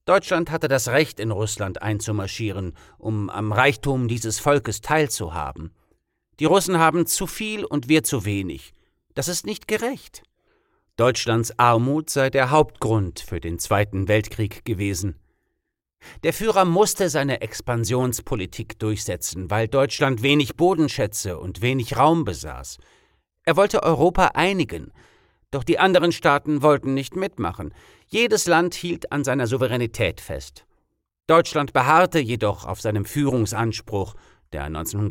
Deutschland hatte das Recht, in Russland einzumarschieren, um am Reichtum dieses Volkes teilzuhaben. Die Russen haben zu viel und wir zu wenig. Das ist nicht gerecht. Deutschlands Armut sei der Hauptgrund für den Zweiten Weltkrieg gewesen. Der Führer musste seine Expansionspolitik durchsetzen, weil Deutschland wenig Bodenschätze und wenig Raum besaß. Er wollte Europa einigen, doch die anderen Staaten wollten nicht mitmachen. Jedes Land hielt an seiner Souveränität fest. Deutschland beharrte jedoch auf seinem Führungsanspruch, der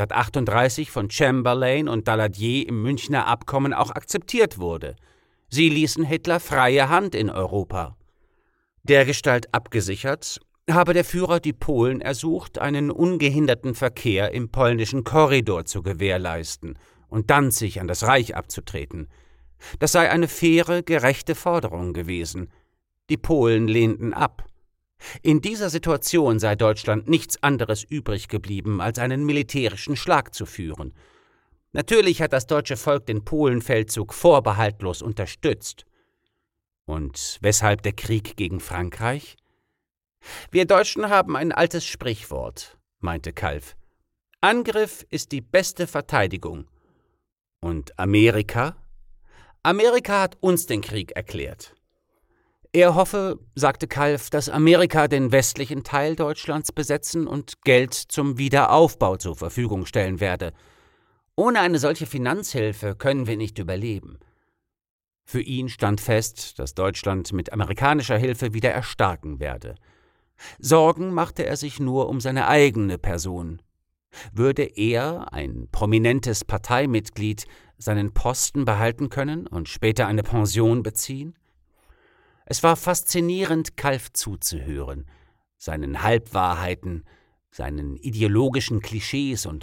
1938 von Chamberlain und Daladier im Münchner Abkommen auch akzeptiert wurde. Sie ließen Hitler freie Hand in Europa. Dergestalt abgesichert, habe der Führer die Polen ersucht, einen ungehinderten Verkehr im polnischen Korridor zu gewährleisten und Danzig an das Reich abzutreten. Das sei eine faire, gerechte Forderung gewesen. Die Polen lehnten ab. In dieser Situation sei Deutschland nichts anderes übrig geblieben, als einen militärischen Schlag zu führen. Natürlich hat das deutsche Volk den Polenfeldzug vorbehaltlos unterstützt. Und weshalb der Krieg gegen Frankreich? Wir Deutschen haben ein altes Sprichwort, meinte Kalf. Angriff ist die beste Verteidigung. Und Amerika? Amerika hat uns den Krieg erklärt. Er hoffe, sagte Kalf, dass Amerika den westlichen Teil Deutschlands besetzen und Geld zum Wiederaufbau zur Verfügung stellen werde. Ohne eine solche Finanzhilfe können wir nicht überleben. Für ihn stand fest, dass Deutschland mit amerikanischer Hilfe wieder erstarken werde. Sorgen machte er sich nur um seine eigene Person. Würde er, ein prominentes Parteimitglied, seinen Posten behalten können und später eine Pension beziehen? Es war faszinierend, Kalf zuzuhören, seinen Halbwahrheiten, seinen ideologischen Klischees und